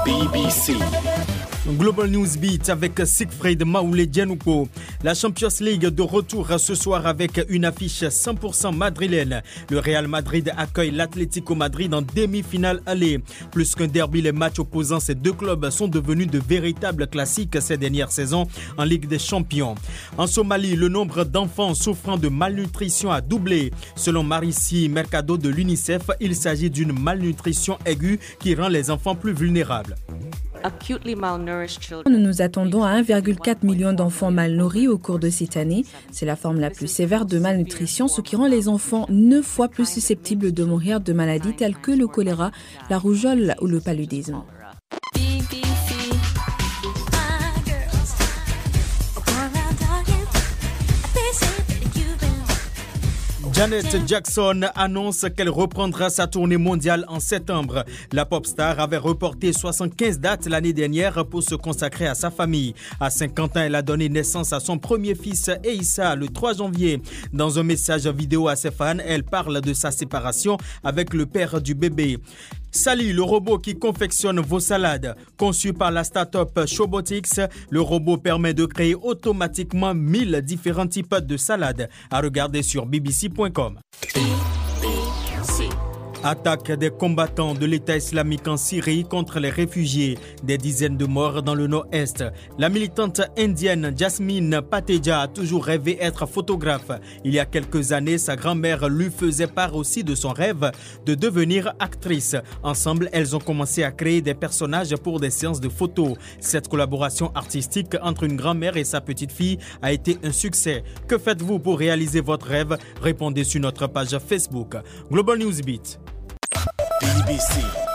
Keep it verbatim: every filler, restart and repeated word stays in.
B B C. Global News Beat avec Siegfried Maoulé-Dianouko. La Champions League de retour ce soir avec une affiche cent pour cent madrilène. Le Real Madrid accueille l'Atlético Madrid en demi-finale aller. Plus qu'un derby, les matchs opposant ces deux clubs sont devenus de véritables classiques ces dernières saisons en Ligue des Champions. En Somalie, le nombre d'enfants souffrant de malnutrition a doublé. Selon Marici Mercado de l'UNICEF, il s'agit d'une malnutrition aiguë qui rend les enfants plus vulnérables. Nous nous attendons à un virgule quatre million d'enfants mal nourris au cours de cette année. C'est la forme la plus sévère de malnutrition, ce qui rend les enfants neuf fois plus susceptibles de mourir de maladies telles que le choléra, la rougeole ou le paludisme. Janet Jackson annonce qu'elle reprendra sa tournée mondiale en septembre. La pop star avait reporté soixante-quinze dates l'année dernière pour se consacrer à sa famille. À cinquante ans, elle a donné naissance à son premier fils, Eissa, le trois janvier. Dans un message vidéo à ses fans, elle parle de sa séparation avec le père du bébé. Sally, le robot qui confectionne vos salades. Conçu par la start-up Showbotics, le robot permet de créer automatiquement mille différents types de salades. À regarder sur b b c point com. Attaque des combattants de l'État islamique en Syrie contre les réfugiés. Des dizaines de morts dans le nord-est. La militante indienne Jasmine Pateja a toujours rêvé être photographe. Il y a quelques années, sa grand-mère lui faisait part aussi de son rêve de devenir actrice. Ensemble, elles ont commencé à créer des personnages pour des séances de photos. Cette collaboration artistique entre une grand-mère et sa petite-fille a été un succès. Que faites-vous pour réaliser votre rêve? Répondez sur notre page Facebook. Global News Beat. B B C.